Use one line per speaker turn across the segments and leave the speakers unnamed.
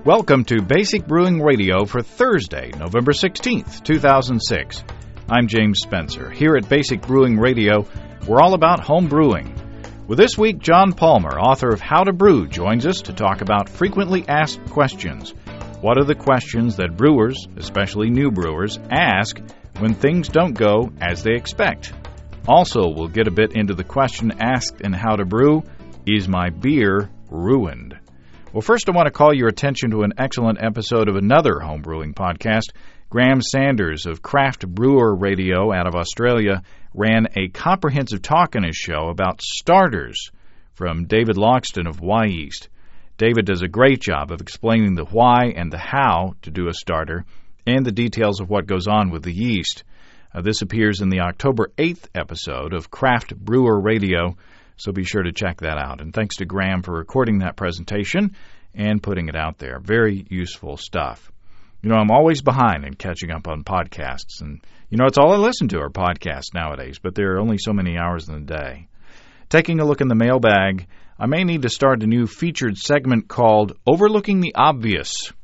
Welcome to Basic Brewing Radio for Thursday, November 16th, 2006. I'm James Spencer. Here at Basic Brewing Radio, we're all about home brewing. Well, this week, John Palmer, author of How to Brew, joins us to talk about frequently asked questions. What are the questions that brewers, especially new brewers, ask when things don't go as they expect? Also, we'll get a bit into the question asked in How to Brew, is my beer ruined? Well, first I want to call your attention to an excellent episode of another homebrewing podcast. Graham Sanders of Craft Brewer Radio out of Australia ran a comprehensive talk in his show about starters from David Loxton of Wyeast. David does a great job of explaining the why and the how to do a starter and the details of what goes on with the yeast. This appears in the October 8th episode of Craft Brewer Radio, so be sure to check that out. And thanks to Graham for recording that presentation and putting it out there. Very useful stuff. You know, I'm always behind in catching up on podcasts. And, you know, it's all I listen to are podcasts nowadays, but there are only so many hours in the day. Taking a look in the mailbag, I may need to start a new featured segment called Overlooking the Obvious,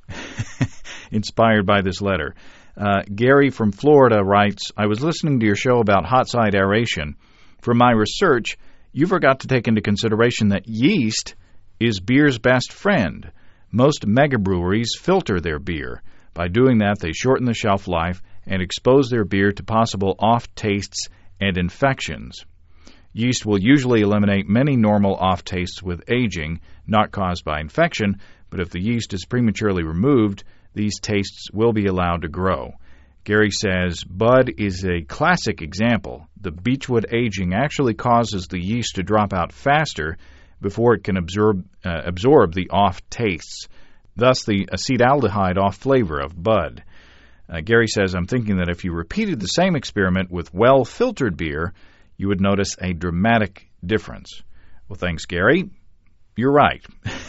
inspired by this letter. Gary from Florida writes, I was listening to your show about hot side aeration. From my research, you forgot to take into consideration that yeast is beer's best friend. Most megabreweries filter their beer. By doing that, they shorten the shelf life and expose their beer to possible off-tastes and infections. Yeast will usually eliminate many normal off-tastes with aging, not caused by infection, but if the yeast is prematurely removed, these tastes will be allowed to grow. Gary says, Bud is a classic example. The beechwood aging actually causes the yeast to drop out faster before it can absorb the off tastes, thus the acetaldehyde off flavor of Bud. Gary says, I'm thinking that if you repeated the same experiment with well-filtered beer, you would notice a dramatic difference. Well, thanks, Gary. You're right.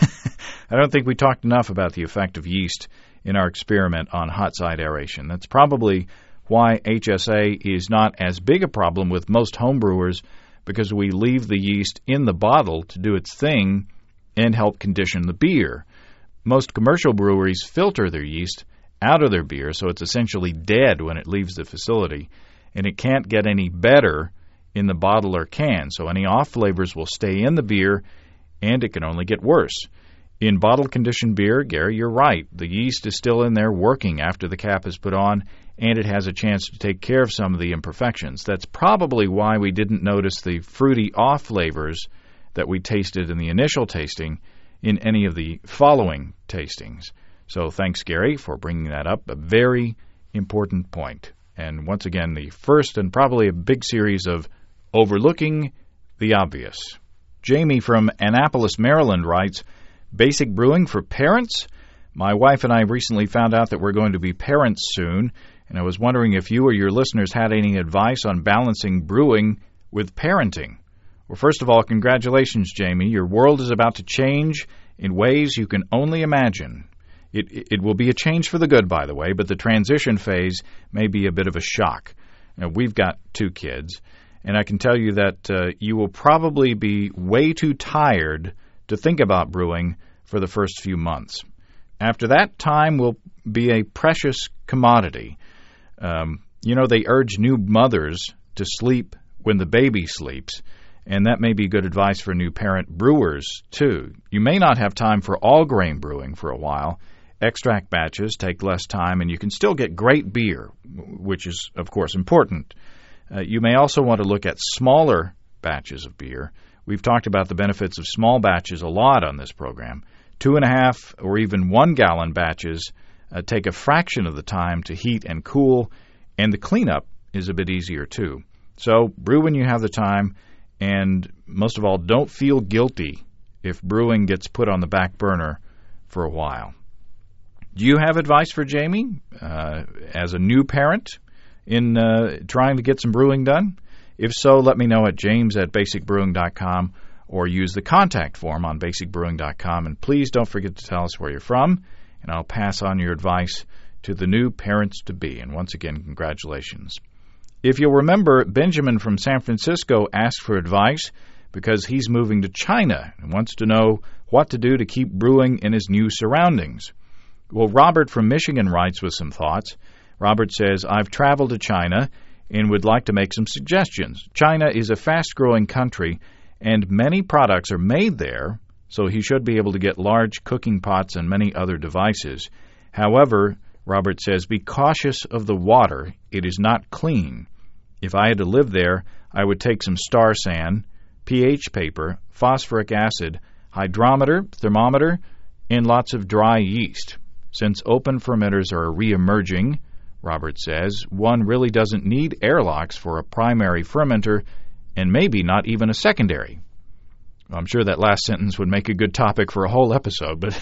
I don't think we talked enough about the effect of yeast in our experiment on hot side aeration. That's probably why HSA is not as big a problem with most homebrewers, because we leave the yeast in the bottle to do its thing and help condition the beer. Most commercial breweries filter their yeast out of their beer, so it's essentially dead when it leaves the facility, and it can't get any better in the bottle or can, so any off flavors will stay in the beer, and it can only get worse. In bottle-conditioned beer, Gary, you're right. The yeast is still in there working after the cap is put on, and it has a chance to take care of some of the imperfections. That's probably why we didn't notice the fruity off flavors that we tasted in the initial tasting in any of the following tastings. So thanks, Gary, for bringing that up. A very important point. And once again, the first and probably a big series of Overlooking the Obvious. Jamie from Annapolis, Maryland writes, Basic brewing for parents? My wife and I recently found out that we're going to be parents soon, and I was wondering if you or your listeners had any advice on balancing brewing with parenting. Well, first of all, congratulations, Jamie. Your world is about to change in ways you can only imagine. It will be a change for the good, by the way, but the transition phase may be a bit of a shock. Now, we've got 2 kids, and I can tell you that you will probably be way too tired to think about brewing for the first few months. After that, time will be a precious commodity. They urge new mothers to sleep when the baby sleeps, and that may be good advice for new parent brewers, too. You may not have time for all-grain brewing for a while. Extract batches take less time, and you can still get great beer, which is, of course, important. You may also want to look at smaller batches of beer. We've talked about the benefits of small batches a lot on this program. 2.5 or even 1 gallon batches take a fraction of the time to heat and cool, and the cleanup is a bit easier too. So brew when you have the time, and most of all, don't feel guilty if brewing gets put on the back burner for a while. Do you have advice for Jamie as a new parent in trying to get some brewing done? If so, let me know at james@basicbrewing.com or use the contact form on basicbrewing.com. And please don't forget to tell us where you're from, and I'll pass on your advice to the new parents-to-be. And once again, congratulations. If you'll remember, Benjamin from San Francisco asked for advice because he's moving to China and wants to know what to do to keep brewing in his new surroundings. Well, Robert from Michigan writes with some thoughts. Robert says, I've traveled to China and would like to make some suggestions. China is a fast-growing country, and many products are made there, so he should be able to get large cooking pots and many other devices. However, Robert says, be cautious of the water. It is not clean. If I had to live there, I would take some star sand, pH paper, phosphoric acid, hydrometer, thermometer, and lots of dry yeast. Since open fermenters are re-emerging, Robert says, one really doesn't need airlocks for a primary fermenter and maybe not even a secondary. I'm sure that last sentence would make a good topic for a whole episode, but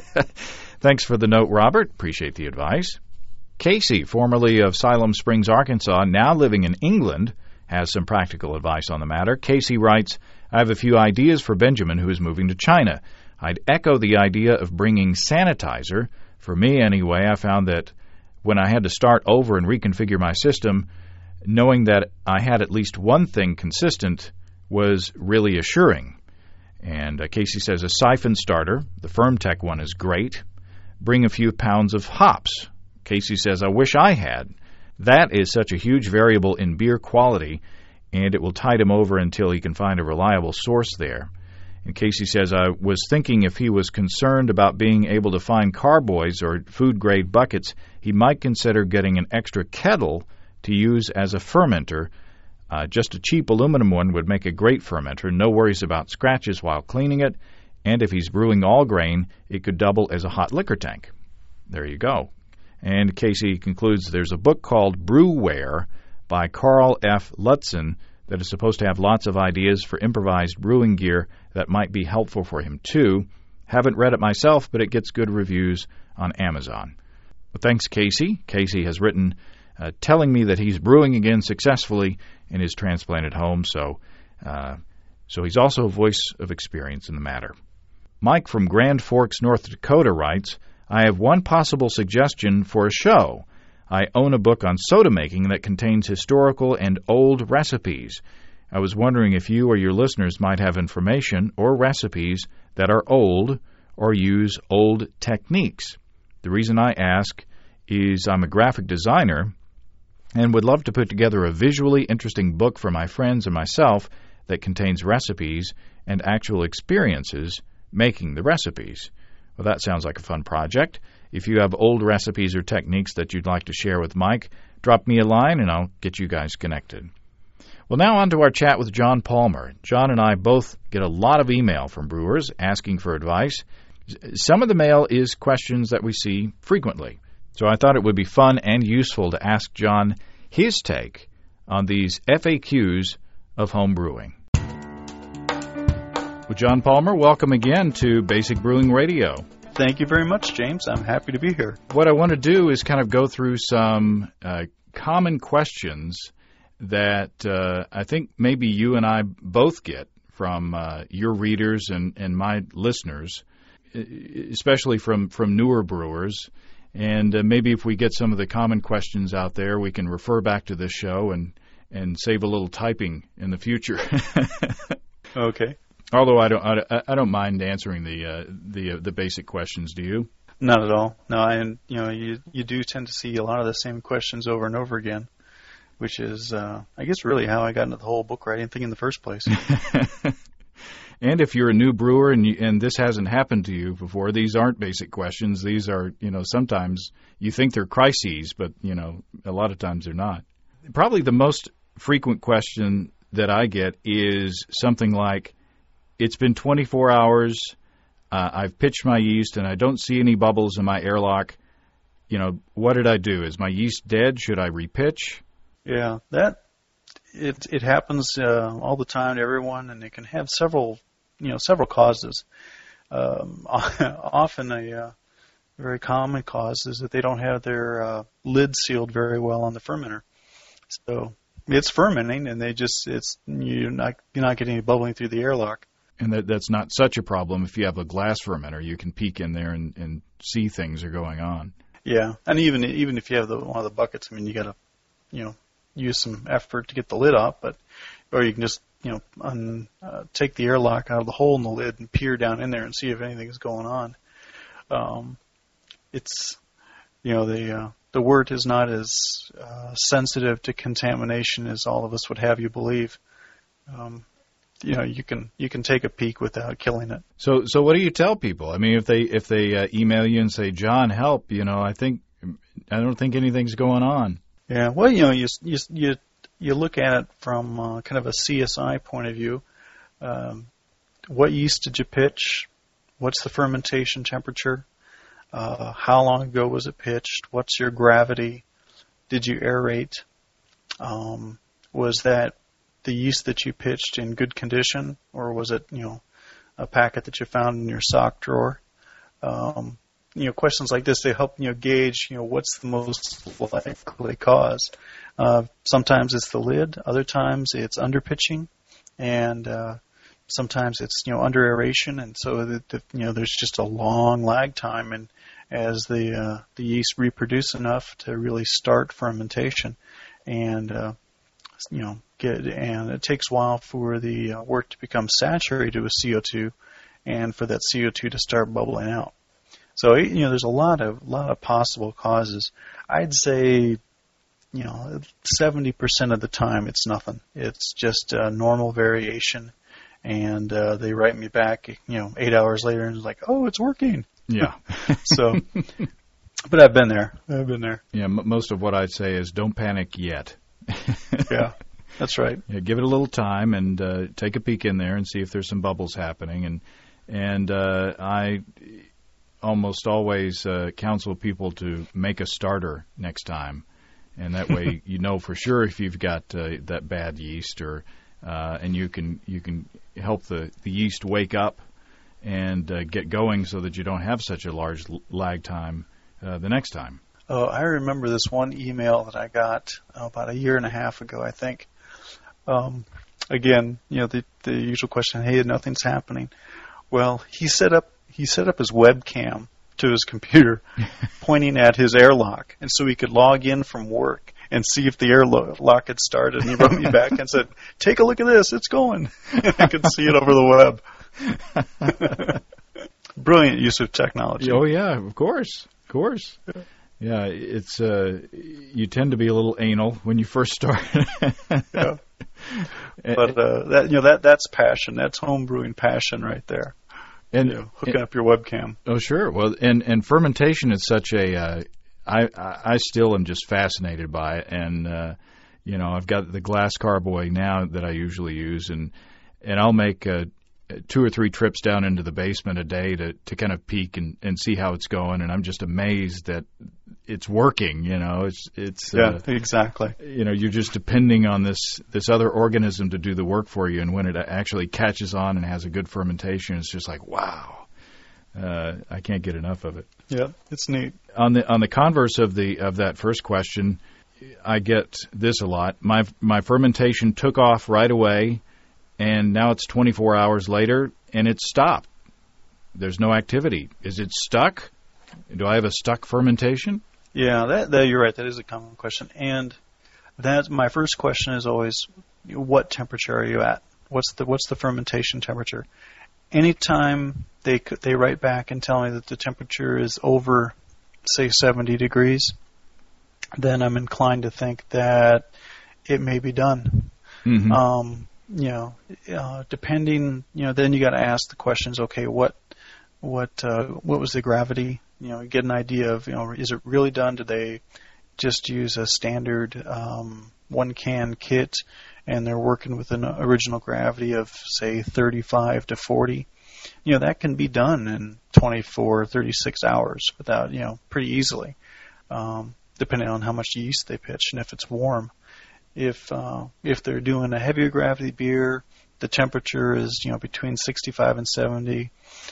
thanks for the note, Robert. Appreciate the advice. Casey, formerly of Siloam Springs, Arkansas, now living in England, has some practical advice on the matter. Casey writes, I have a few ideas for Benjamin, who is moving to China. I'd echo the idea of bringing sanitizer. For me, anyway, I found that when I had to start over and reconfigure my system, knowing that I had at least one thing consistent was really assuring. And Casey says a siphon starter, the Firmtech one, is great. Bring a few pounds of hops. Casey says, I wish I had. That is such a huge variable in beer quality, and it will tide him over until he can find a reliable source there. And Casey says, I was thinking if he was concerned about being able to find carboys or food-grade buckets, he might consider getting an extra kettle to use as a fermenter. Just a cheap aluminum one would make a great fermenter, no worries about scratches while cleaning it, and if he's brewing all grain, it could double as a hot liquor tank. There you go. And Casey concludes there's a book called Brewware by Carl F. Lutzen that is supposed to have lots of ideas for improvised brewing gear that might be helpful for him, too. Haven't read it myself, but it gets good reviews on Amazon. Well, thanks, Casey. Casey has written telling me that he's brewing again successfully in his transplanted home, so he's also a voice of experience in the matter. Mike from Grand Forks, North Dakota writes, I have one possible suggestion for a show. I own a book on soda making that contains historical and old recipes. I was wondering if you or your listeners might have information or recipes that are old or use old techniques. The reason I ask is I'm a graphic designer and would love to put together a visually interesting book for my friends and myself that contains recipes and actual experiences making the recipes. Well, that sounds like a fun project. If you have old recipes or techniques that you'd like to share with Mike, drop me a line and I'll get you guys connected. Well, now on to our chat with John Palmer. John and I both get a lot of email from brewers asking for advice. Some of the mail is questions that we see frequently. So I thought it would be fun and useful to ask John his take on these FAQs of home brewing. Well, John Palmer, welcome again to Basic Brewing Radio.
Thank you very much, James. I'm happy to be here.
What I want to do is kind of go through some common questions that I think maybe you and I both get from your readers and my listeners, especially from newer brewers. And maybe if we get some of the common questions out there, we can refer back to this show and save a little typing in the future.
Okay.
Although I don't mind answering the basic questions. Do you?
Not at all. No, you do tend to see a lot of the same questions over and over again, which is I guess really how I got into the whole book writing thing in the first place.
And if you're a new brewer and this hasn't happened to you before, these aren't basic questions. These are, sometimes you think they're crises, but, a lot of times they're not. Probably the most frequent question that I get is something like, it's been 24 hours, I've pitched my yeast, and I don't see any bubbles in my airlock. What did I do? Is my yeast dead? Should I repitch?
Yeah, it happens all the time to everyone, and it can have several causes. Often a very common cause is that they don't have their lid sealed very well on the fermenter. So it's fermenting, and you're not getting any bubbling through the airlock.
And that's not such a problem if you have a glass fermenter. You can peek in there and see things are going on.
Yeah, and even if you have one of the buckets, you got to use some effort to get the lid off, or you can just take the airlock out of the hole in the lid and peer down in there and see if anything is going on. it's, the wort is not as sensitive to contamination as all of us would have you believe. You can take a peek without killing it.
So what do you tell people? I mean, if they email you and say, "John, help," I don't think anything's going on.
Yeah, well, you look at it from kind of a CSI point of view. What yeast did you pitch? What's the fermentation temperature? How long ago was it pitched? What's your gravity? Did you aerate? Was that the yeast that you pitched in good condition, or was it, a packet that you found in your sock drawer? Questions like this, they help gauge, what's the most likely cause. Sometimes it's the lid, other times it's underpitching, and sometimes it's under aeration, and so there's just a long lag time, and as the yeast reproduce enough to really start fermentation, and and it takes a while for the wort to become saturated with CO2, and for that CO2 to start bubbling out. So there's a lot of possible causes. I'd say 70% of the time it's nothing. It's just a normal variation, and they write me back 8 hours later and it's like, oh, it's working.
Yeah.
So, but I've been there.
Yeah, most of what I'd say is don't panic yet.
Yeah, that's right.
Yeah, give it a little time and take a peek in there and see if there's some bubbles happening. And I almost always counsel people to make a starter next time, and that way for sure if you've got that bad yeast, or and you can help the yeast wake up and get going so that you don't have such a large lag time the next time.
Oh, I remember this one email that I got about a year and a half ago, I think. Again, the usual question, hey, nothing's happening. Well, he set up his webcam to his computer, pointing at his airlock, and so he could log in from work and see if the airlock had started. And he wrote me back and said, "Take a look at this, it's going." I could see it over the web. Brilliant use of technology.
Oh yeah, of course. Yeah, it's you tend to be a little anal when you first start.
Yeah. But that's passion. That's home brewing passion right there.
And
hooking up your webcam.
Oh, sure. Well, and fermentation is such a I still am just fascinated by it, and I've got the glass carboy now that I usually use, and I'll make 2 or 3 trips down into the basement a day to kind of peek and see how it's going, and I'm just amazed that it's working. It's
yeah, exactly.
You're just depending on this other organism to do the work for you, and when it actually catches on and has a good fermentation, it's just like, wow. I can't get enough of it.
Yeah, it's neat.
On the converse of that first question, I get this a lot. My fermentation took off right away, and now it's 24 hours later, and it's stopped. There's no activity. Is it stuck? Do I have a stuck fermentation?
Yeah, that you're right. That is a common question. And that my first question is always, what temperature are you at? What's the fermentation temperature? Anytime they write back and tell me that the temperature is over, say, 70 degrees, then I'm inclined to think that it may be done. Mm-hmm. Depending, then you got to ask the questions. Okay, what was the gravity? Get an idea of, is it really done? Did they just use a standard 1-can kit, and they're working with an original gravity of, say, 35 to 40? That can be done in 24, 36 hours without, pretty easily, depending on how much yeast they pitch and if it's warm. If they're doing a heavier gravity beer, the temperature is between 65 and 70.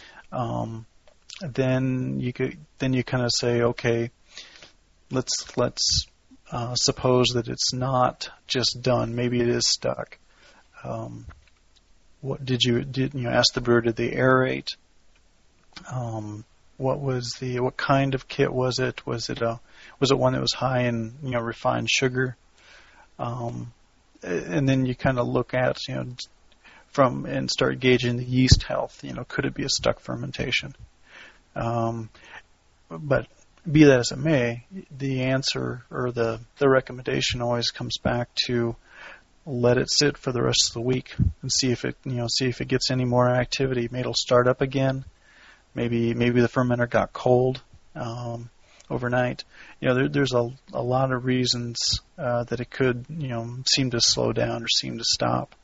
Then you kind of say, okay, let's suppose that it's not just done. Maybe it is stuck. What did you ask the brewer? Did they aerate? What kind of kit was it? Was it one that was high in refined sugar? And then you kind of look at and start gauging the yeast health. Could it be a stuck fermentation? But be that as it may, the answer or the recommendation always comes back to let it sit for the rest of the week and see if it gets any more activity. Maybe it'll start up again. Maybe the fermenter got cold overnight. There's a lot of reasons that it could seem to slow down or seem to stop.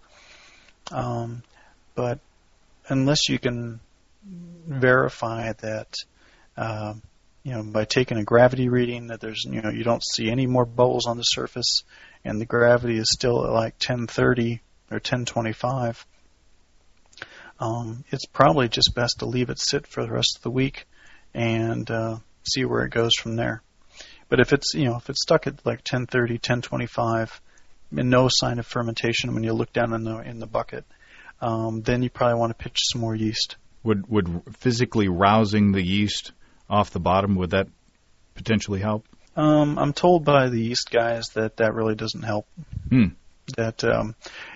But unless you can verify that, by taking a gravity reading that there's you don't see any more bubbles on the surface, and the gravity is still at like 1030 or 1025, it's probably just best to leave it sit for the rest of the week and see where it goes from there. But if it's stuck at like 1030, 1025, and no sign of fermentation when you look down in the bucket, then you probably want to pitch some more yeast.
Would physically rousing the yeast off the bottom, would that potentially help?
I'm told by the yeast guys that really doesn't help. That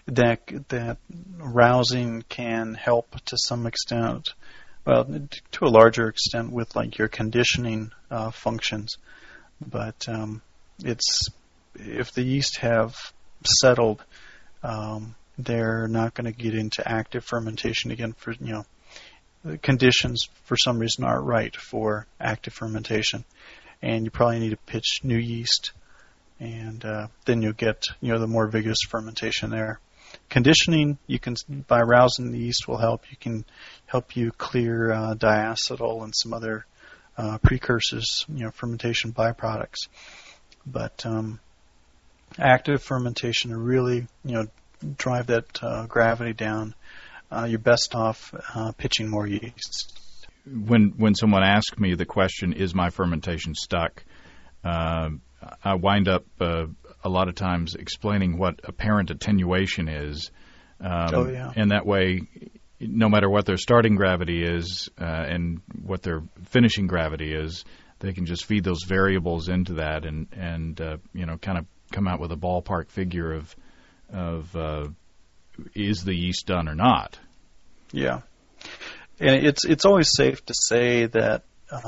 rousing can help to some extent, well, to a larger extent with like your conditioning functions. But if the yeast have settled, they're not going to get into active fermentation again. For the conditions for some reason aren't right for active fermentation, and you probably need to pitch new yeast, and then you'll get the more vigorous fermentation there. Conditioning, by rousing the yeast will help. You can help you clear diacetyl and some other precursors, fermentation byproducts. But active fermentation to really drive that gravity down, you're best off pitching more yeast.
When someone asks me the question, is my fermentation stuck, I wind up a lot of times explaining what apparent attenuation is. And that way, no matter what their starting gravity is and what their finishing gravity is, they can just feed those variables into that and kind of come out with a ballpark figure of is the yeast done or not.
Yeah. And it's always safe to say that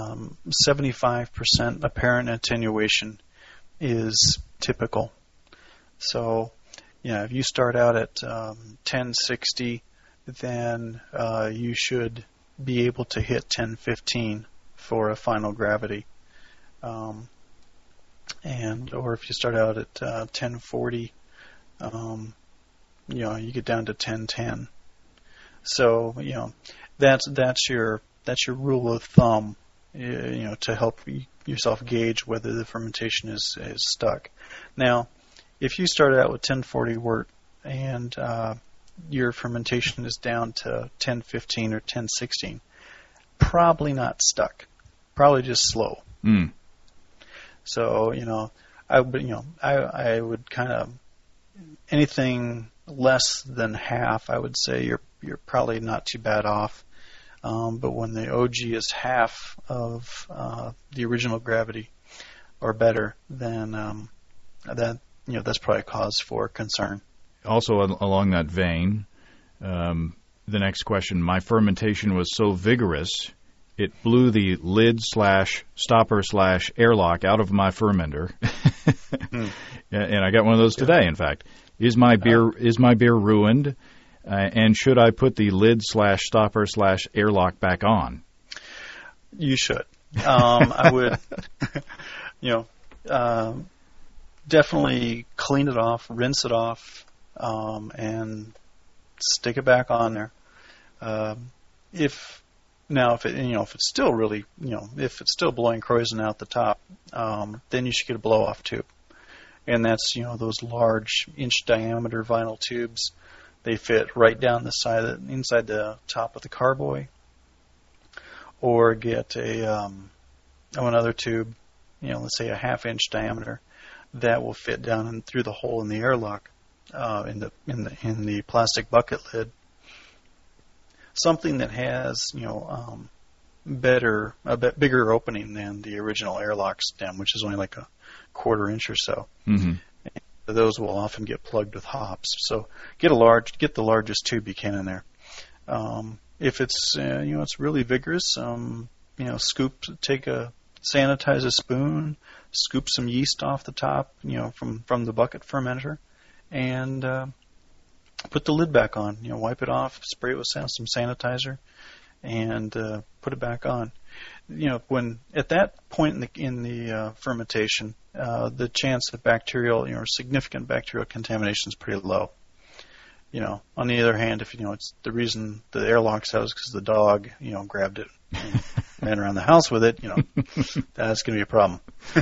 75% apparent attenuation is typical. So, if you start out at 1060, then you should be able to hit 1015 for a final gravity. Or if you start out at 1040, you get down to 1010. So, that's your rule of thumb, to help yourself gauge whether the fermentation is stuck. Now, if you started out with 1040 wort and your fermentation is down to 1015 or 1016, probably not stuck, probably just slow. So, I would kind of anything less than half, I would say you're probably not too bad off. But when the OG is half of the original gravity or better, then that's probably a cause for concern.
Also, along that vein, the next question: my fermentation was so vigorous, it blew the lid/stopper/airlock out of my fermenter, and I got one of those today. In fact, is my beer ruined? And should I put the lid/stopper/airlock back on?
You should. I would, definitely clean it off, rinse it off, and stick it back on there. If it's still really, if it's still blowing krausen out the top, then you should get a blow-off tube, and that's those large inch diameter vinyl tubes. They fit right down the side, inside the top of the carboy, or get another tube, let's say a half-inch diameter, that will fit down and through the hole in the airlock, in the plastic bucket lid. Something that has a bit bigger opening than the original airlock stem, which is only like a quarter inch or so. Mm-hmm. Those will often get plugged with hops. So get the largest tube you can in there. If it's it's really vigorous, take a sanitize a spoon, scoop some yeast off the top, from the bucket fermenter, and put the lid back on. Wipe it off, spray it with some sanitizer, and put it back on. When at that point in the fermentation, the chance of bacterial, significant bacterial contamination is pretty low. On the other hand, if it's the reason the airlock's out is because the dog, grabbed it and ran around the house with it, that's going to be a problem.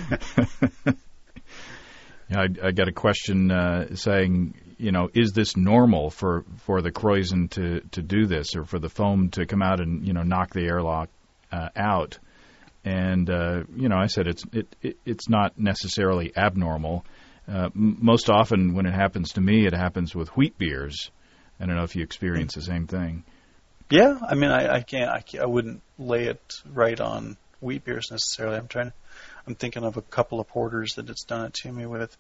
Yeah, I got a question saying, is this normal for the Kreuzen to do this, or for the foam to come out and knock the airlock out? And I said it's not necessarily abnormal. Most often when it happens to me, it happens with wheat beers. I don't know if you experience the same thing.
Yeah, I mean, I wouldn't lay it right on wheat beers necessarily. I'm thinking of a couple of porters that it's done it to me with.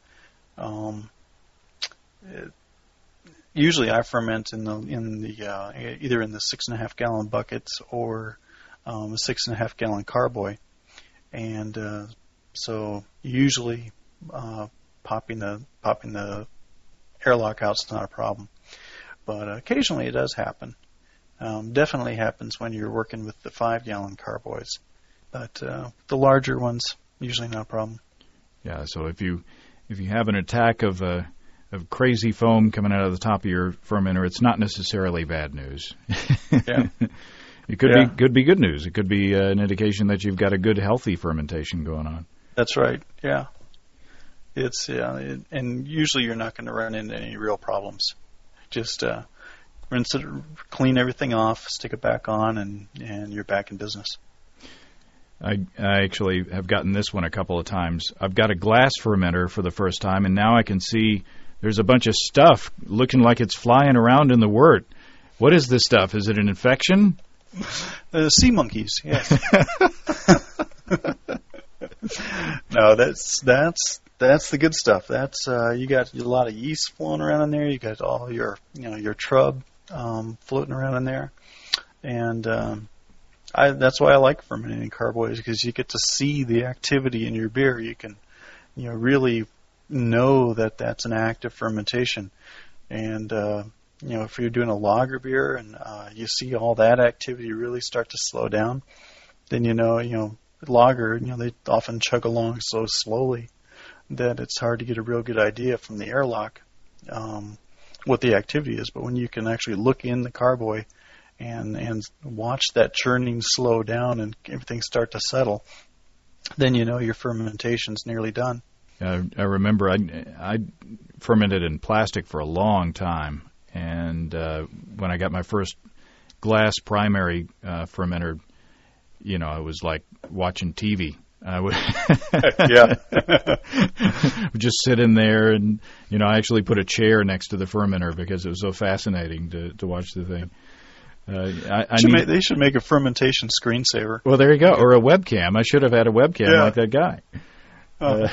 Usually I ferment in the either in the 6.5 gallon buckets or a 6.5 gallon carboy, and so usually popping the airlock out is not a problem, but occasionally it does happen. Definitely happens when you're working with the 5 gallon carboys, but the larger ones usually not a problem.
Yeah, so if you have an attack of crazy foam coming out of the top of your fermenter, it's not necessarily bad news.
Yeah.
It could be good news. It could be an indication that you've got a good, healthy fermentation going on.
That's right. Yeah. It's and usually you're not going to run into any real problems. Just rinse it, clean everything off, stick it back on, and you're back in business.
I actually have gotten this one a couple of times. I've got a glass fermenter for the first time, and now I can see there's a bunch of stuff looking like it's flying around in the wort. What is this stuff? Is it an infection?
Sea monkeys, yes. No, that's the good stuff. That's you got a lot of yeast flowing around in there. You got all your trub floating around in there, and that's why I like fermenting carboys, because you get to see the activity in your beer. You can really know that that's an active fermentation, and if you're doing a lager beer and you see all that activity really start to slow down, then lager, they often chug along so slowly that it's hard to get a real good idea from the airlock what the activity is. But when you can actually look in the carboy and watch that churning slow down and everything start to settle, then your fermentation's nearly done.
I remember I fermented in plastic for a long time, and when I got my first glass primary fermenter, I was like watching TV. I would just sit in there, and I actually put a chair next to the fermenter because it was so fascinating to watch the thing.
They should make a fermentation screensaver.
Well, there you go, or a webcam. I should have had a webcam like that guy. Oh.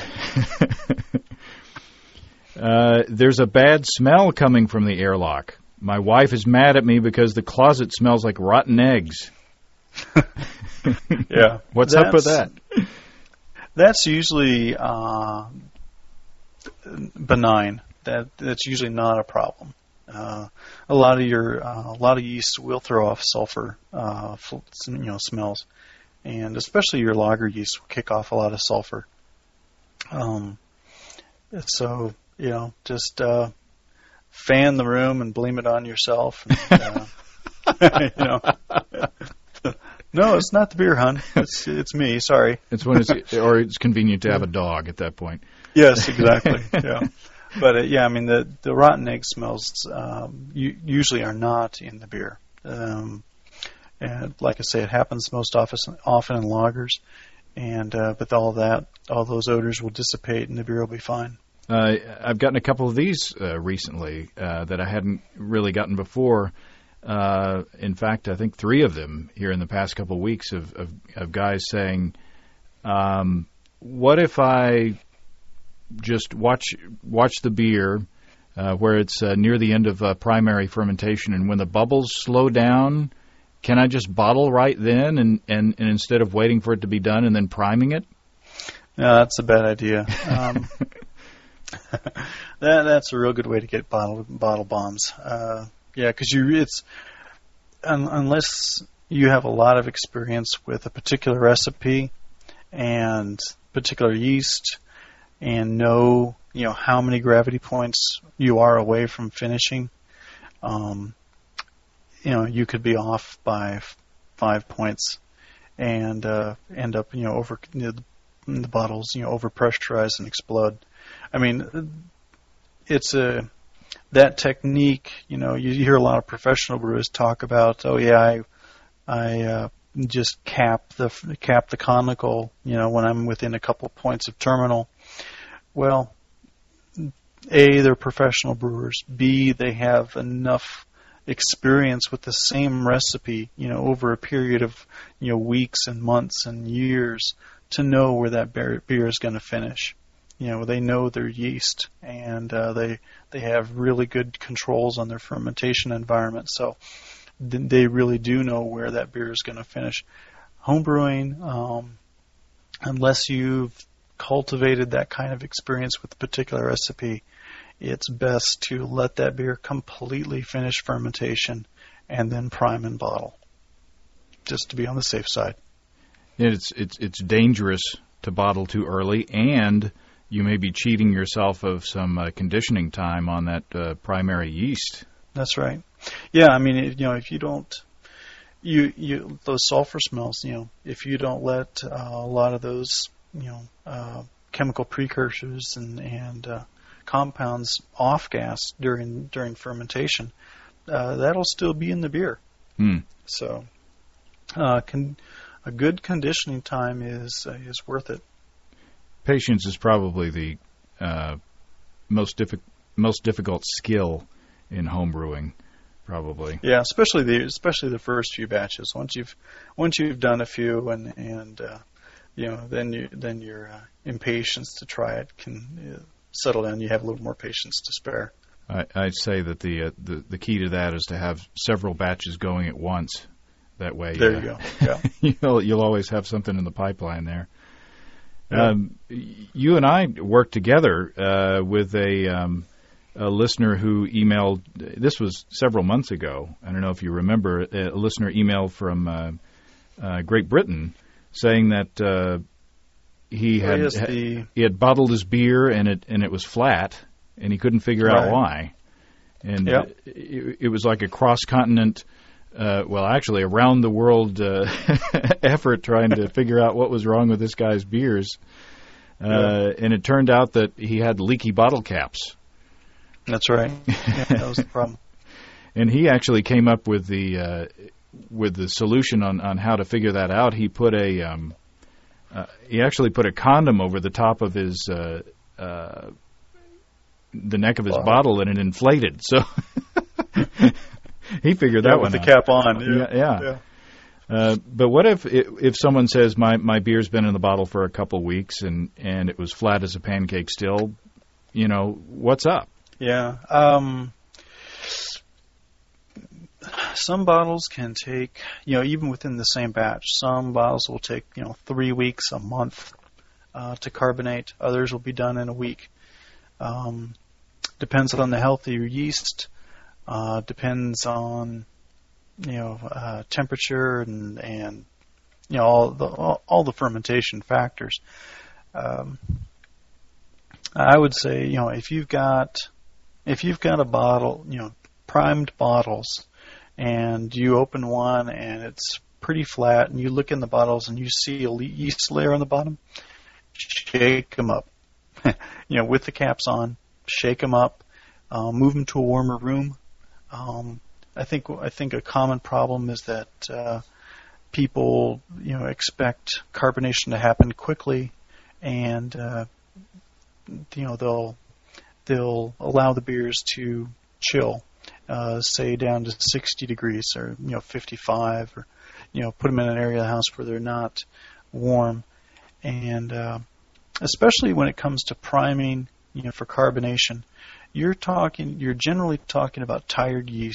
There's a bad smell coming from the airlock. My wife is mad at me because the closet smells like rotten eggs.
Yeah.
What's up with that?
That's usually benign. That's usually not a problem. A lot of yeast will throw off sulfur, smells, and especially your lager yeast will kick off a lot of sulfur. So just fan the room and blame it on yourself. And, no, it's not the beer, hon. It's me. Sorry.
It's when it's convenient to have a dog at that point.
Yes, exactly. Yeah, but the rotten egg smells usually are not in the beer. And like I say, it happens most often in lagers, and but all those odors will dissipate and the beer will be fine.
I've gotten a couple of these recently that I hadn't really gotten before. In fact, I think 3 of them here in the past couple of weeks of guys saying, what if I just watch the beer where it's near the end of primary fermentation, and when the bubbles slow down can I just bottle right then and instead of waiting for it to be done and then priming it?
No, that's a bad idea. That's a real good way to get bottle bombs. Yeah, because unless you have a lot of experience with a particular recipe and particular yeast and know how many gravity points you are away from finishing, you could be off by 5 points and end up over the bottles over pressurized and explode. I mean, it's that technique. You hear a lot of professional brewers talk about, I just cap the conical, when I'm within a couple points of terminal. Well, A, they're professional brewers. B, they have enough experience with the same recipe, over a period of, weeks and months and years to know where that beer is going to finish. They know their yeast, and they have really good controls on their fermentation environment. So they really do know where that beer is going to finish. Homebrewing, unless you've cultivated that kind of experience with a particular recipe, it's best to let that beer completely finish fermentation and then prime and bottle, just to be on the safe side.
It's dangerous to bottle too early, and you may be cheating yourself of some conditioning time on that primary yeast.
That's right. Yeah, I mean, if you don't, those sulfur smells, if you don't let a lot of those, chemical precursors and compounds off gas during fermentation, that'll still be in the beer. So, a good conditioning time is worth it.
Patience is probably the most difficult skill in home brewing, probably.
Yeah, especially the first few batches. Once you've done a few and then your impatience to try it can settle down. You have a little more patience to spare.
I'd say that the key to that is to have several batches going at once. That way,
there you go. Yeah,
you'll always have something in the pipeline there. Yeah. You and I worked together with a listener who emailed. This was several months ago. I don't know if you remember. A listener emailed from Great Britain saying that he had bottled his beer and it was flat and he couldn't figure out why. And it was like a cross-continent. Actually, around the world effort trying to figure out what was wrong with this guy's beers. And it turned out that he had leaky bottle caps.
That's right. Yeah, that was the problem.
And he actually came up with the solution on how to figure that out. He put he actually put a condom over the top of his the neck of his bottle, and it inflated. So he figured that one
out. With the cap on.
Yeah. But what if someone says my beer's been in the bottle for a couple weeks and it was flat as a pancake still? What's up?
Yeah. Some bottles can take, even within the same batch, some bottles will take, 3 weeks, a month to carbonate. Others will be done in a week. Depends on the health of your yeast. Depends on, temperature and all the fermentation factors. I would say, if you've got a bottle, primed bottles, and you open one and it's pretty flat, and you look in the bottles and you see a yeast layer on the bottom, shake them up. With the caps on, shake them up, move them to a warmer room. I think a common problem is that people, expect carbonation to happen quickly, and they'll allow the beers to chill, say down to 60 degrees or 55, or put them in an area of the house where they're not warm, and especially when it comes to priming, for carbonation, you're generally talking about tired yeast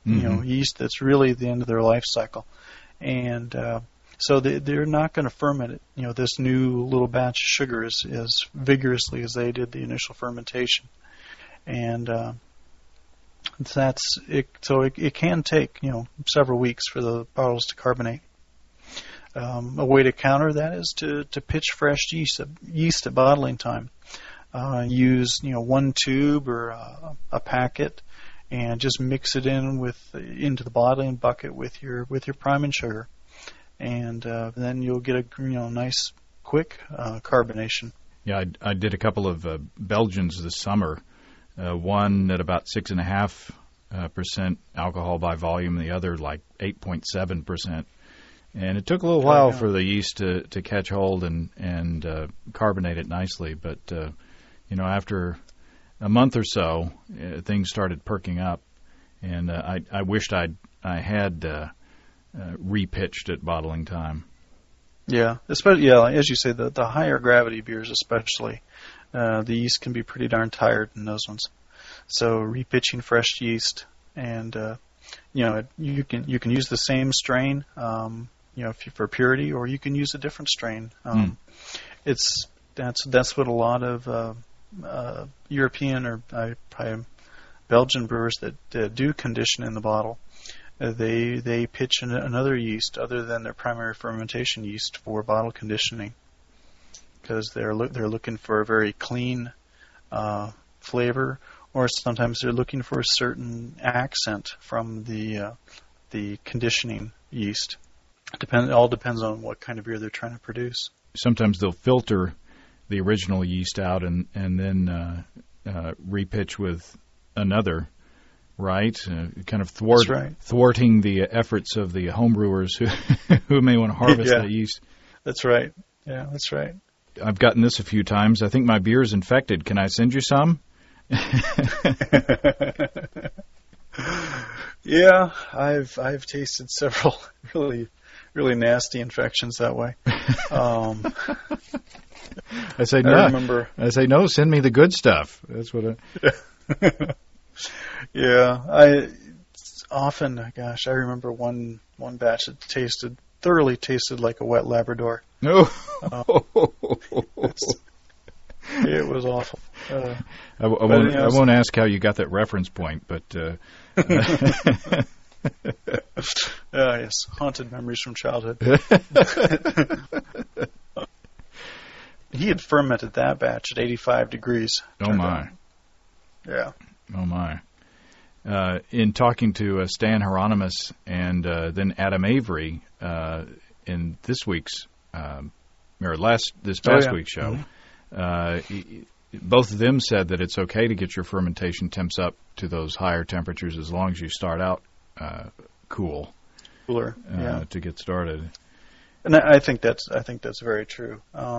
yeast that's really at the end of their life cycle. And so they're not going to ferment it, this new little batch of sugar as vigorously as they did the initial fermentation. And that's it. So it can take, several weeks for the bottles to carbonate. A way to counter that is to pitch fresh yeast at bottling time. Use one tube or a packet, and just mix it into the bottling bucket with your priming sugar, and then you'll get a nice quick carbonation.
Yeah, I did a couple of Belgians this summer. One at about 6.5% alcohol by volume, the other like 8.7%. And it took a little while for the yeast to catch hold and carbonate it nicely, but after a month or so, things started perking up, and I wished I had repitched at bottling time.
Yeah, especially as you say, the higher gravity beers especially, the yeast can be pretty darn tired in those ones. So repitching fresh yeast, and you can use the same strain, for purity, or you can use a different strain. That's what a lot of European or probably Belgian brewers that do condition in the bottle, they pitch another yeast other than their primary fermentation yeast for bottle conditioning, because they're looking for a very clean flavor, or sometimes they're looking for a certain accent from the conditioning yeast. It all depends on what kind of beer they're trying to produce.
Sometimes they'll filter the original yeast out and then repitch with another, right? Kind of thwarting the efforts of the homebrewers who may want to harvest that yeast.
That's right. Yeah, that's right.
I've gotten this a few times. I think my beer is infected. Can I send you some?
Yeah, I've tasted several really nasty infections that way.
I say no. I say no. Send me the good stuff. That's what.
Yeah, I remember one batch that thoroughly tasted like a wet Labrador.
No.
It was awful.
I won't ask how you got that reference point, but.
Yes, haunted memories from childhood. He had fermented that batch at 85 degrees.
Oh, my.
Yeah.
Oh, my. In talking to Stan Hieronymus and then Adam Avery in this week's, this past week's show, both of them said that it's okay to get your fermentation temps up to those higher temperatures as long as you start out cooler to get started.
And I think that's very true.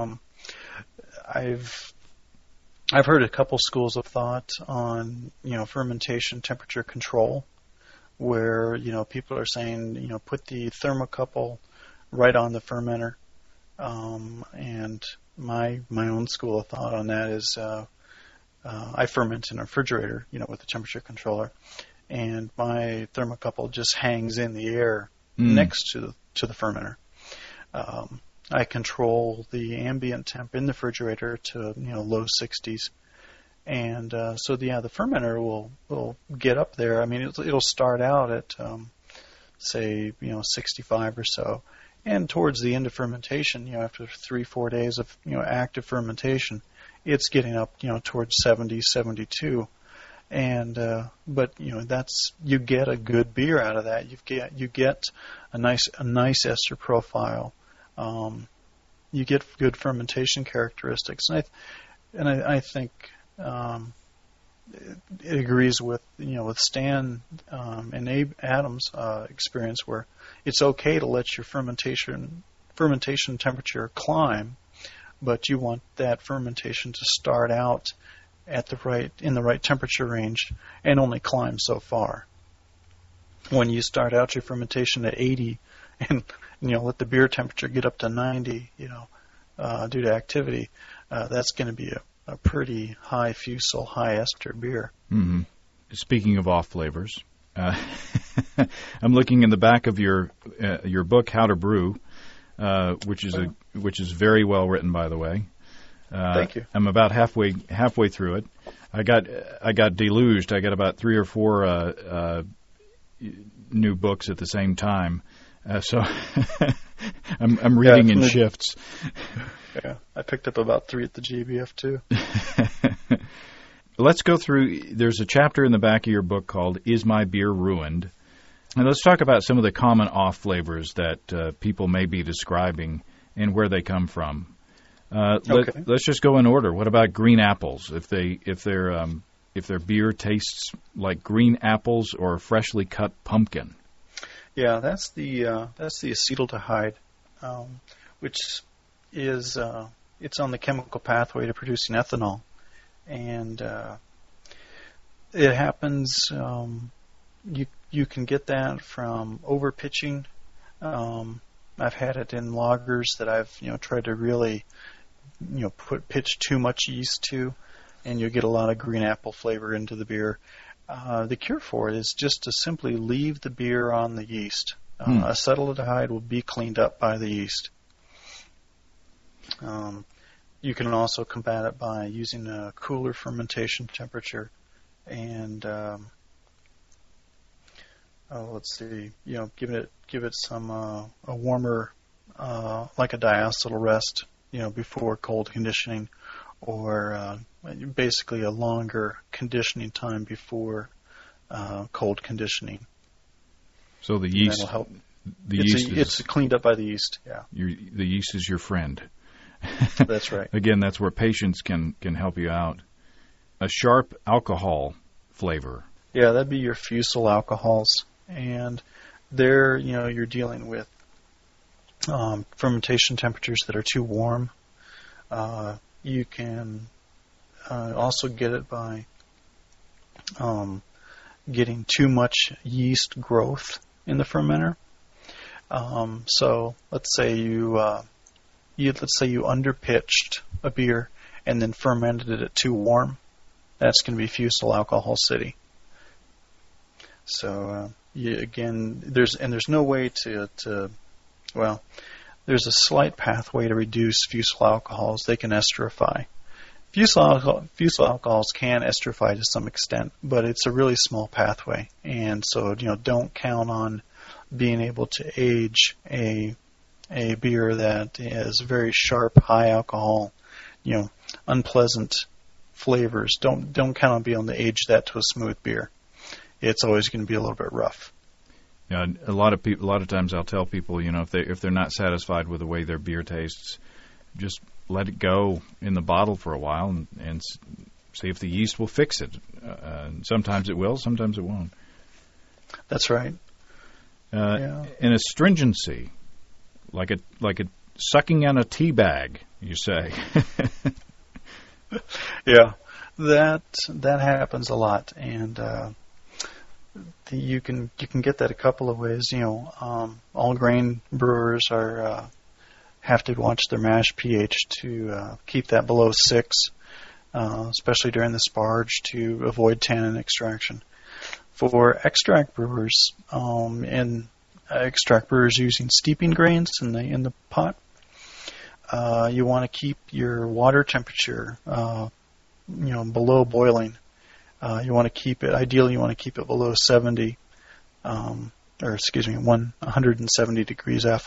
I've heard a couple schools of thought on fermentation temperature control, where people are saying put the thermocouple right on the fermenter, and my own school of thought on that is I ferment in a refrigerator, with a temperature controller, and my thermocouple just hangs in the air next to the fermenter. I control the ambient temp in the refrigerator to low 60s, and so the fermenter will get up there. I mean, it'll start out at say 65 or so, and towards the end of fermentation, after 3-4 days of active fermentation, it's getting up towards 70, 72. And but that's, you get a good beer out of that. You get a nice ester profile. You get good fermentation characteristics, and I think it agrees with with Stan and Adam's experience, where it's okay to let your fermentation temperature climb, but you want that fermentation to start out in the right temperature range and only climb so far. When you start out your fermentation at 80 and let the beer temperature get up to 90, due to activity, that's going to be a pretty high fusel, high ester beer.
Mm-hmm. Speaking of off flavors, I'm looking in the back of your book, How to Brew, which is very well written, by the way.
Thank you.
I'm about halfway through it. I got deluged. I got about 3 or 4 new books at the same time, so I'm reading in shifts.
Yeah, I picked up about 3 at the GBF too.
Let's go through. There's a chapter in the back of your book called "Is My Beer Ruined?" And let's talk about some of the common off flavors that people may be describing and where they come from.
Okay.
Let's just go in order. What about green apples? If their beer tastes like green apples or freshly cut pumpkin.
Yeah, that's the acetaldehyde, which is it's on the chemical pathway to producing ethanol, and it happens. You can get that from over pitching. I've had it in lagers that I've tried to really pitch too much yeast to, and you get a lot of green apple flavor into the beer. The cure for it is just to simply leave the beer on the yeast. Acetaldehyde will be cleaned up by the yeast. You can also combat it by using a cooler fermentation temperature, and let's see, give it some a warmer, like a diacetyl rest, before cold conditioning, or basically a longer conditioning time before cold conditioning.
So the yeast
will help.
Yeast
it's cleaned up by the yeast. Yeah.
The yeast is your friend.
That's right.
Again, that's where patience can help you out. A sharp alcohol flavor.
Yeah, that'd be your fusel alcohols, and there, you're dealing with fermentation temperatures that are too warm. You can also get it by getting too much yeast growth in the fermenter. So let's say you underpitched a beer and then fermented it at too warm. That's going to be fusel alcohol city. So there's no way to there's a slight pathway to reduce fusel alcohols. They can esterify. Fusel alcohols can esterify to some extent, but it's a really small pathway, and so don't count on being able to age a beer that is very sharp, high alcohol, unpleasant flavors. Don't count on being able to age that to a smooth beer. It's always going to be a little bit rough.
Yeah, a lot of times I'll tell people, if they're not satisfied with the way their beer tastes, just let it go in the bottle for a while and see if the yeast will fix it. Sometimes it will, sometimes it won't.
That's right.
And astringency, like a sucking on a tea bag, you say.
Yeah, that happens a lot, and you can get that a couple of ways. All grain brewers have to watch their mash pH to keep that below 6, especially during the sparge, to avoid tannin extraction. For extract brewers, and extract brewers using steeping grains in the pot, you want to keep your water temperature, below boiling. You want to keep it. Ideally, you want to keep it below 70, 170 degrees F,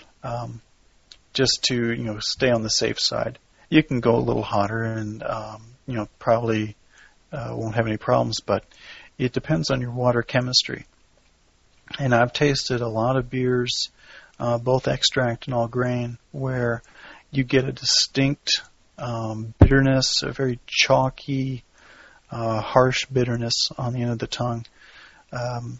just to stay on the safe side. You can go a little hotter, and probably won't have any problems, but it depends on your water chemistry. And I've tasted a lot of beers, both extract and all grain, where you get a distinct bitterness, a very chalky, harsh bitterness on the end of the tongue. As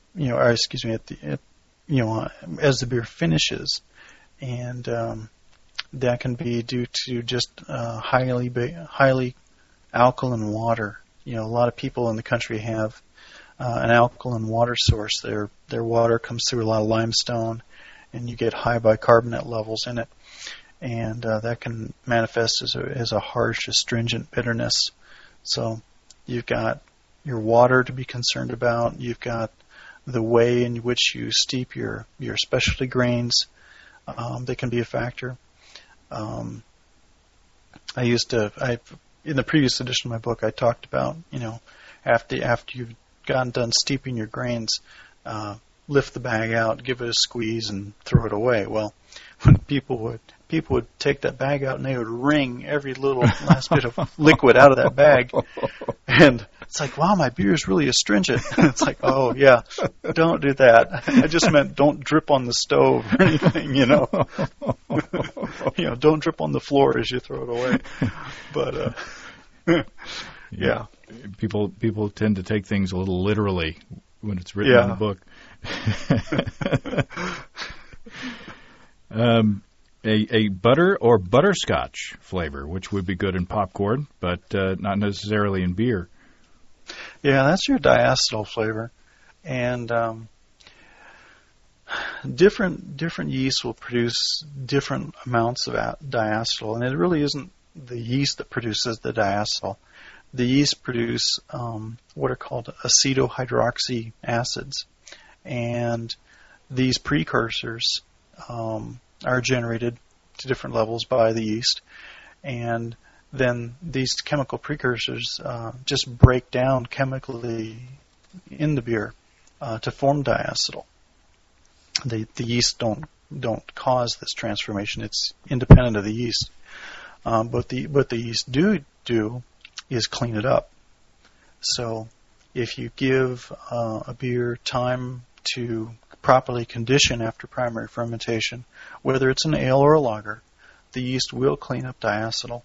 the beer finishes, and that can be due to just highly alkaline water. A lot of people in the country have an alkaline water source. Their water comes through a lot of limestone, and you get high bicarbonate levels in it, and that can manifest as a harsh, astringent bitterness. So you've got your water to be concerned about. You've got the way in which you steep your specialty grains, they can be a factor. In the previous edition of my book, I talked about, after you've gotten done steeping your grains, lift the bag out, give it a squeeze, and throw it away. Well, when people would take that bag out and they would wring every little last bit of liquid out of that bag, and it's like, wow, my beer is really astringent. It's like, oh yeah, don't do that. I just meant don't drip on the stove or anything, don't drip on the floor as you throw it away. But yeah.
People tend to take things a little literally when it's written in the book. A butter or butterscotch flavor, which would be good in popcorn, but not necessarily in beer.
Yeah, that's your diacetyl flavor, and different yeasts will produce different amounts of diacetyl, and it really isn't the yeast that produces the diacetyl. The yeast produce what are called acetohydroxy acids, and these precursors are generated to different levels by the yeast, and then these chemical precursors just break down chemically in the beer to form diacetyl. The yeast don't cause this transformation; it's independent of the yeast. But the yeast do is clean it up. So if you give a beer time to properly condition after primary fermentation, whether it's an ale or a lager, the yeast will clean up diacetyl.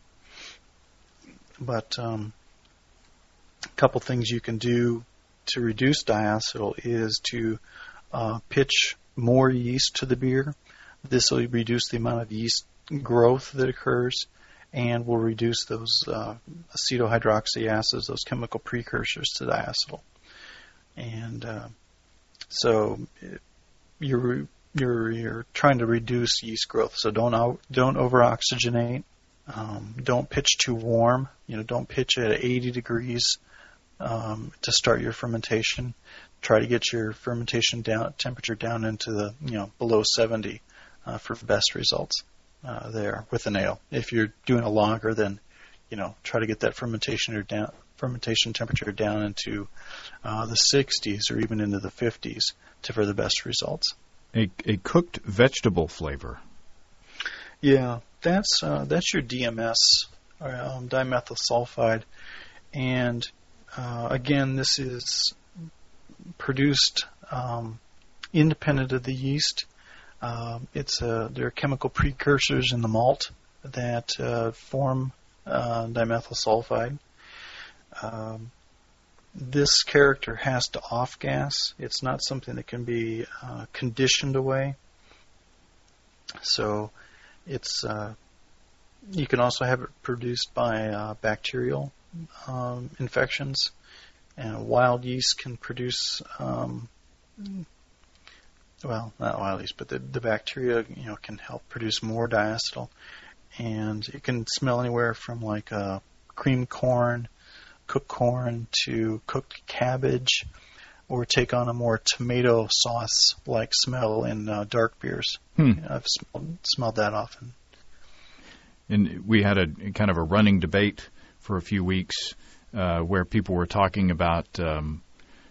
But a couple things you can do to reduce diacetyl is to pitch more yeast to the beer. This will reduce the amount of yeast growth that occurs and will reduce those acetohydroxy acids, those chemical precursors to diacetyl. And so you're trying to reduce yeast growth. So don't over-oxygenate. Don't pitch too warm. Don't pitch at 80 degrees to start your fermentation. Try to get your fermentation temperature down into the below 70 for best results there with an ale. If you're doing a lager, then try to get that fermentation temperature down into the 60s or even into the 50s for the best results.
A cooked vegetable flavor.
Yeah, that's your DMS, dimethyl sulfide, and again, this is produced independent of the yeast. There are chemical precursors in the malt that form dimethyl sulfide. This character has to off-gas. It's not something that can be conditioned away. So it's you can also have it produced by bacterial infections, and wild yeast can produce well, not wild yeast, but the bacteria can help produce more diacetyl, and it can smell anywhere from like creamed corn, cooked corn to cooked cabbage, or take on a more tomato sauce-like smell in dark beers. I've smelled that often.
And we had a kind of a running debate for a few weeks where people were talking about, to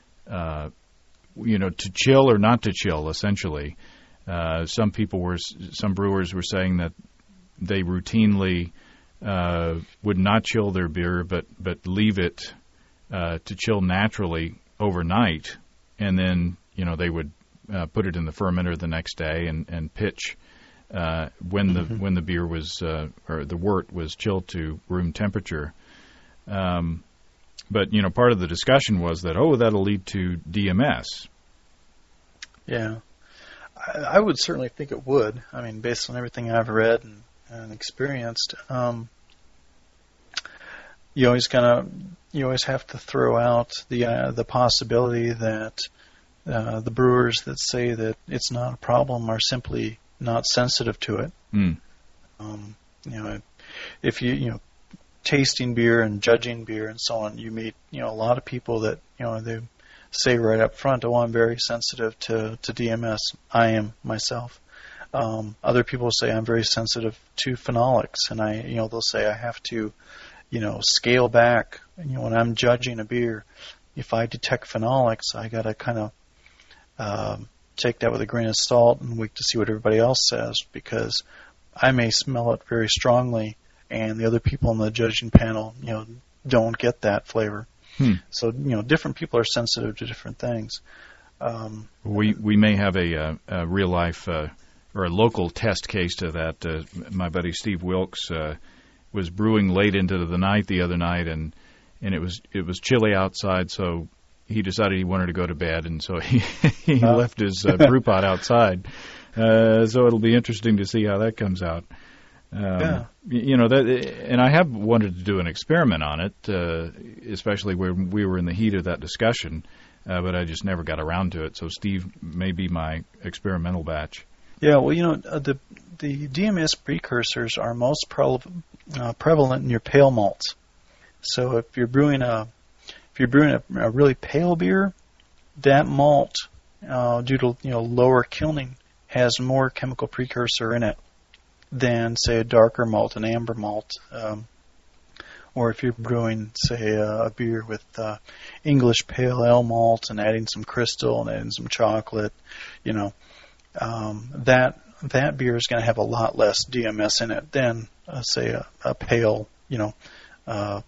chill or not to chill, essentially. Some brewers were saying that they routinely would not chill their beer, but leave it to chill naturally overnight, and then they would put it in the fermenter the next day and pitch when the beer was or the wort was chilled to room temperature. But part of the discussion was that that'll lead to DMS.
Yeah, I would certainly think it would. I mean, based on everything I've read and experienced, you always have to throw out the possibility that the brewers that say that it's not a problem are simply not sensitive to it. If you tasting beer and judging beer and so on, you meet a lot of people that say right up front, oh, I'm very sensitive to DMS. I am myself. Other people say I'm very sensitive to phenolics, and they'll say I have to, scale back. When I'm judging a beer, if I detect phenolics, I got to kind of take that with a grain of salt and wait to see what everybody else says, because I may smell it very strongly, and the other people on the judging panel, don't get that flavor. So, different people are sensitive to different things.
We may have a real life or a local test case to that. My buddy Steve Wilkes was brewing late into the night the other night, and it was chilly outside, so he decided he wanted to go to bed, and so he left his brew pot outside. So it'll be interesting to see how that comes out. And I have wanted to do an experiment on it, especially when we were in the heat of that discussion, but I just never got around to it. So Steve may be my experimental batch.
Yeah, well, the DMS precursors are most prevalent in your pale malts. So if you're brewing a really pale beer, that malt, due to lower kilning, has more chemical precursor in it than, say, a darker malt, an amber malt. Or if you're brewing, say, a beer with English pale ale malt and adding some crystal and adding some chocolate, that beer is going to have a lot less DMS in it than, say, a pale, a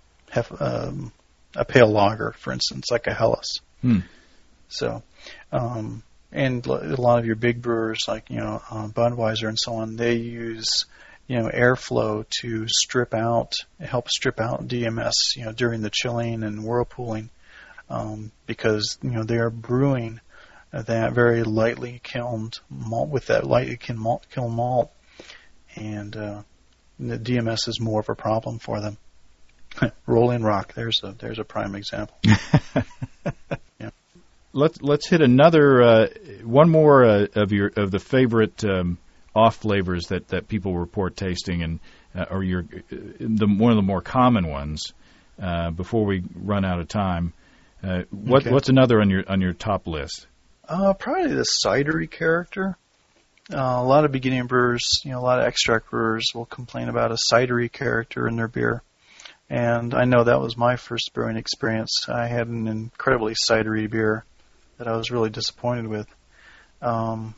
pale lager, for instance, like a Helles. So, and a lot of your big brewers, like Budweiser and so on, they use airflow to help strip out DMS, during the chilling and whirlpooling, because they are brewing that very lightly kilned malt with that lightly kiln malt, and the DMS is more of a problem for them. Rolling Rock, there's a prime example. Yeah.
Let's hit another one more of the favorite off flavors that people report tasting, and or one of the more common ones before we run out of time. What's another on your top list?
Probably the cidery character. A lot of beginning brewers, a lot of extract brewers will complain about a cidery character in their beer. And I know that was my first brewing experience. I had an incredibly cidery beer that I was really disappointed with. I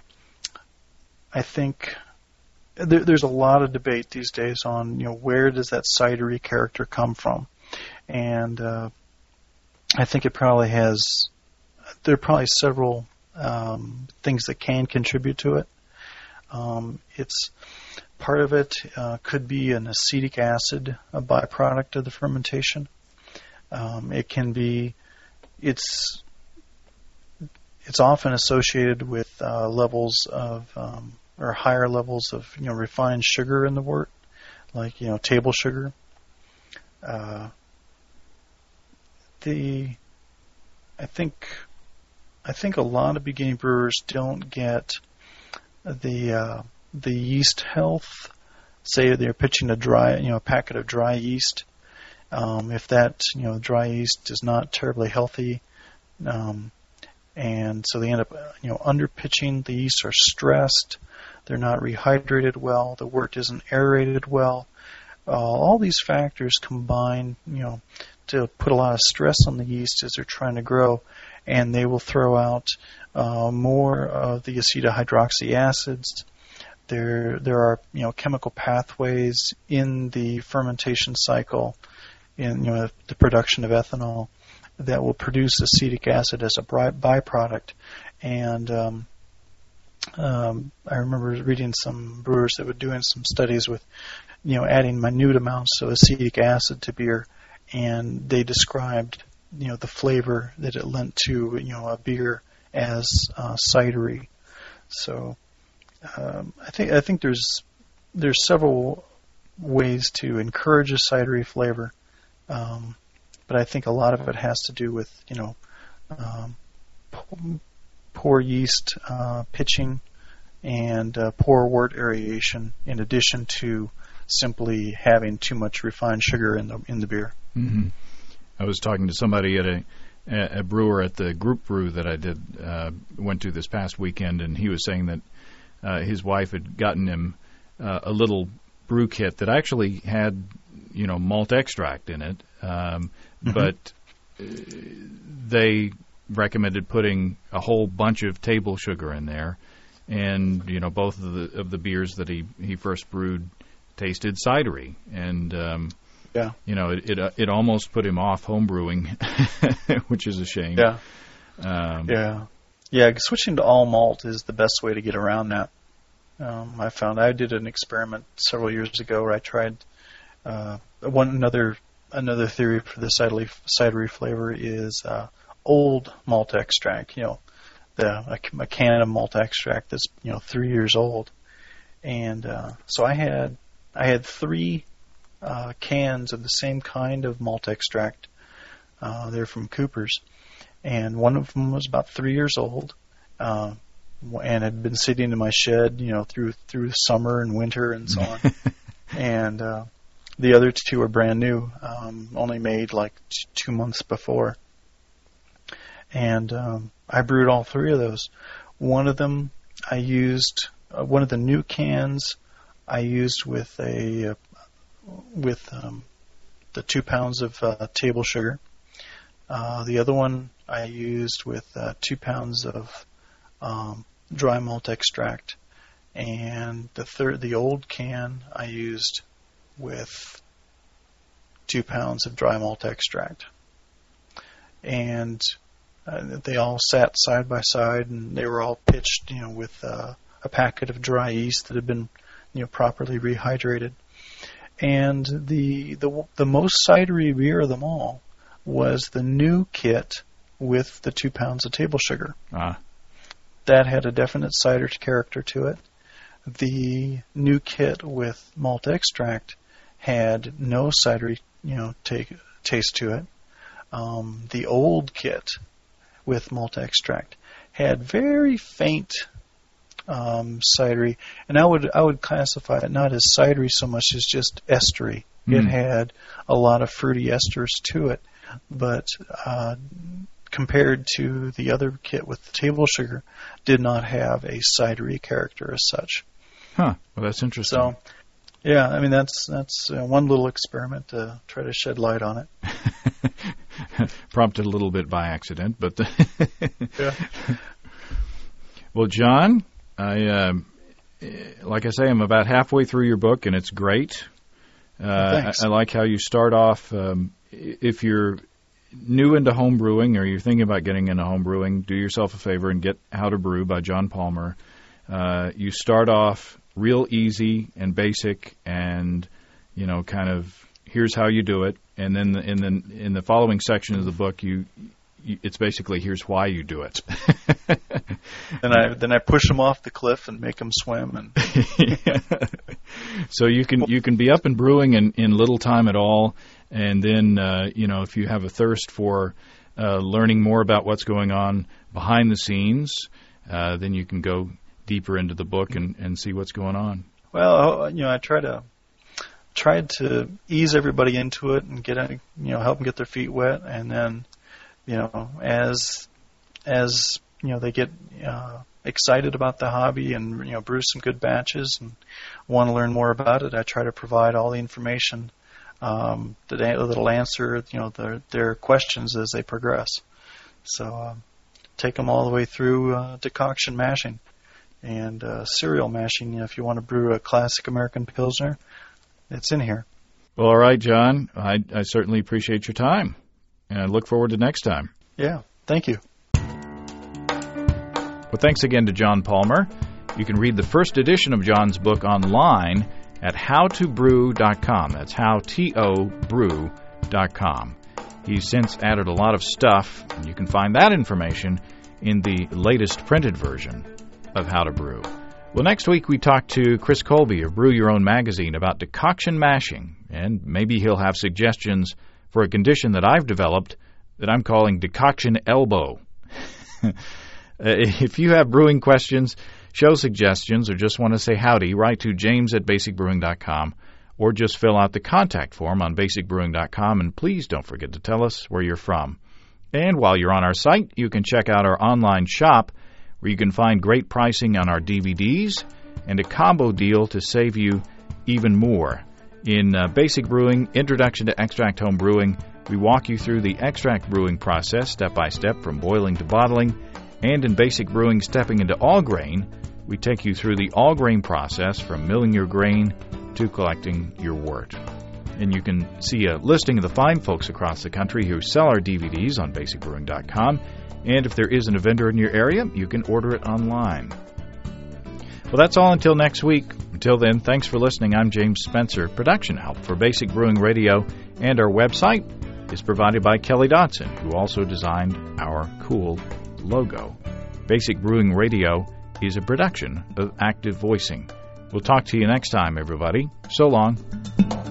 think there's a lot of debate these days on, where does that cidery character come from? And I think there are probably several things that can contribute to it. It's part of it could be an acetic acid, a byproduct of the fermentation. It can be, it's often associated with levels of or higher levels of refined sugar in the wort, like table sugar. I think a lot of beginning brewers don't get the yeast health. Say they're pitching a packet of dry yeast. If that dry yeast is not terribly healthy, and so they end up under pitching. The yeasts are stressed. They're not rehydrated well. The wort isn't aerated well. All these factors combine, to put a lot of stress on the yeast as they're trying to grow, and they will throw out more of the acetohydroxy acids. There are chemical pathways in the fermentation cycle, in the production of ethanol, that will produce acetic acid as a byproduct. And I remember reading some brewers that were doing some studies with adding minute amounts of acetic acid to beer, and they described the flavor that it lent to a beer as cidery. So I think there's several ways to encourage a cidery flavor, but I think a lot of it has to do with poor yeast pitching and poor wort aeration, in addition to simply having too much refined sugar in the beer.
Mm-hmm. I was talking to somebody at a brewer at the group brew that I went to this past weekend, and he was saying that his wife had gotten him a little brew kit that actually had, malt extract in it, but they recommended putting a whole bunch of table sugar in there, and both of the beers that he first brewed tasted cidery, and it almost put him off home brewing, which is a shame.
Switching to all malt is the best way to get around that. I found I did an experiment several years ago where I tried another theory for the cidery flavor is old malt extract. A can of malt extract that's 3 years old, and so I had 3 cans of the same kind of malt extract. They're from Cooper's, and one of them was about 3 years old, and had been sitting in my shed, through summer and winter and so on. And the other 2 are brand new, only made like 2 months before. And I brewed all 3 of those. One of them I used, one of the new cans I used with the 2 pounds of table sugar. The other one I used with 2 pounds of dry malt extract, and the old can I used with 2 pounds of dry malt extract. And they all sat side by side, and they were all pitched, with a packet of dry yeast that had been, properly rehydrated. And the most cidery beer of them all was the new kit with the 2 pounds of table sugar. That had a definite cider character to it. The new kit with malt extract had no cidery, taste to it. The old kit with malt extract had very faint cidery, and I would classify it not as cidery so much as just estery. It had a lot of fruity esters to it, but compared to the other kit with the table sugar, did not have a cidery character as such.
Well, that's interesting.
So, yeah, I mean that's one little experiment to try to shed light on it.
Prompted a little bit by accident, but
yeah.
Well, John, like I say, I'm about halfway through your book, and it's great.
Thanks.
I like how you start off. If you're new into home brewing, or you're thinking about getting into home brewing, do yourself a favor and get How to Brew by John Palmer. You start off real easy and basic, and kind of here's how you do it, and then in the following section of the book, it's basically here's why you do it.
Then I push them off the cliff and make them swim, and
so you can be up and brewing in little time at all, and then if you have a thirst for learning more about what's going on behind the scenes, then you can go deeper into the book and see what's going on.
Well, I tried to ease everybody into it and help them get their feet wet, and then as they get excited about the hobby and brew some good batches and want to learn more about it, I try to provide all the information that'll answer their questions as they progress. So take them all the way through decoction mashing and cereal mashing. If you want to brew a classic American Pilsner, it's in here.
Well, all right, John. I certainly appreciate your time, and I look forward to next time.
Yeah, thank you.
Well, thanks again to John Palmer. You can read the first edition of John's book online at howtobrew.com. That's howtobrew.com. He's since added a lot of stuff, and you can find that information in the latest printed version of How to Brew. Well, next week we talk to Chris Colby of Brew Your Own Magazine about decoction mashing, and maybe he'll have suggestions for a condition that I've developed that I'm calling decoction elbow. If you have brewing questions, show suggestions, or just want to say howdy, write to james@basicbrewing.com, or just fill out the contact form on basicbrewing.com, and please don't forget to tell us where you're from. And while you're on our site, you can check out our online shop where you can find great pricing on our DVDs and a combo deal to save you even more. In Basic Brewing, Introduction to Extract Home Brewing, we walk you through the extract brewing process step by step from boiling to bottling. And in Basic Brewing, Stepping into All Grain, we take you through the all grain process from milling your grain to collecting your wort. And you can see a listing of the fine folks across the country who sell our DVDs on basicbrewing.com. And if there isn't a vendor in your area, you can order it online. Well, that's all until next week. Until then, thanks for listening. I'm James Spencer. Production help for Basic Brewing Radio and our website is provided by Kelly Dodson, who also designed our cool logo. Basic Brewing Radio is a production of Active Voicing. We'll talk to you next time, everybody. So long.